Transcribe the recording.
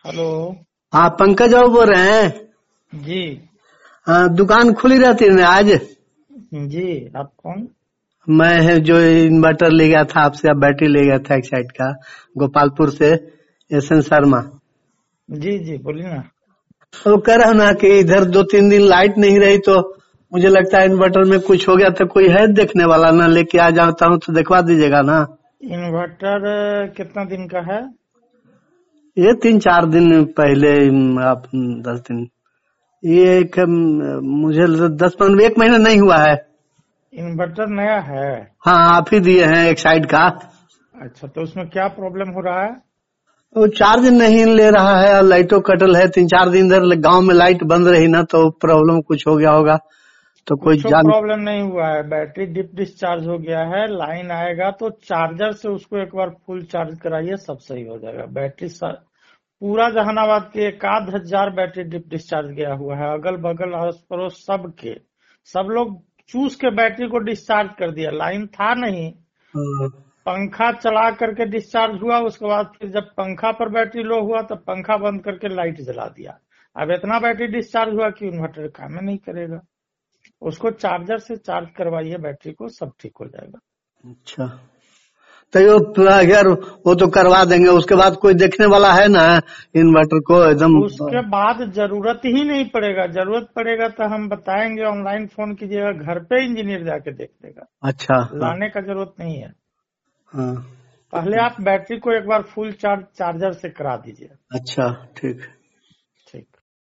Hello. हाँ, पंकज बाबू बोल रहे हैं। जी हाँ, दुकान खुली रहती है ना आज? जी, आप कौन? मैं है जो इन्वर्टर ले गया था आपसे, अब बैटरी ले गया था एक साइड का, गोपालपुर से, एसएन शर्मा। जी जी, बोलिए ना। तो कह रहा हूँ ना कि इधर 2-3 दिन लाइट नहीं रही, तो मुझे लगता है इन्वर्टर में कुछ हो गया। तो कोई है देखने वाला ना? लेके आ जाता हूँ तो दिखवा दीजिएगा ना। इन्वर्टर कितना दिन का है? ये 3-4 दिन पहले, आप 10 दिन, ये एक मुझे 10-15 एक महीना नहीं हुआ है। इन्वर्टर नया है? हाँ, आप ही दिए हैं एक साइड का। अच्छा, तो उसमें क्या प्रॉब्लम हो रहा है? वो चार्ज नहीं ले रहा है और लाइटों कटल है। 3-4 दिन इधर गांव में लाइट बंद रही ना, तो प्रॉब्लम कुछ हो गया होगा। तो कोई कुछ जान। प्रॉब्लम नहीं हुआ है, बैटरी डिप डिस्चार्ज हो गया है। लाइन आएगा तो चार्जर से उसको एक बार फुल चार्ज कराइए, सब सही हो जाएगा। पूरा जहानाबाद के 1,000 बैटरी डिप डिस्चार्ज गया हुआ है, अगल बगल आस पड़ोस सबके। सब लोग चूस के बैटरी को डिस्चार्ज कर दिया, लाइन था नहीं। हाँ, पंखा चला करके डिस्चार्ज हुआ, उसके बाद फिर जब पंखा पर बैटरी लो हुआ तब पंखा बंद करके लाइट जला दिया। अब इतना बैटरी डिस्चार्ज हुआ कि इन्वर्टर काम ही नहीं करेगा। उसको चार्जर से चार्ज करवाइए बैटरी को, सब ठीक हो जाएगा। अच्छा। तो ये अगर वो तो करवा देंगे, उसके बाद कोई देखने वाला है ना इन्वर्टर को एकदम? उसके बाद जरूरत ही नहीं पड़ेगा, जरूरत पड़ेगा तो हम बताएंगे, ऑनलाइन फोन कीजिएगा, घर पे इंजीनियर जाके देख लेगा। अच्छा। हाँ लाने का जरूरत नहीं है। हाँ। पहले आप बैटरी को एक बार फुल चार्जर से करा दीजिए। अच्छा, ठीक है।